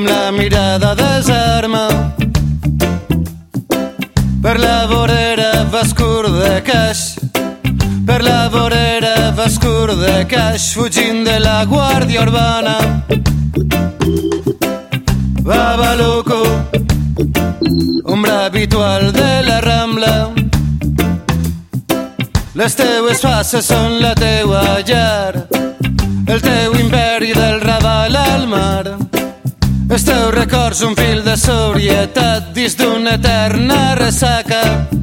amb la mirada desarma. Per la vorera vas curt de caix, per la vorera vas curt de caix, fugint de la guàrdia urbana. Babaluco, ombra habitual de la Rambla. Les teues faces són la teua llar, el teu imperi del Raval al mar. Els teus records un fil de sobrietat dins d'una eterna ressaca.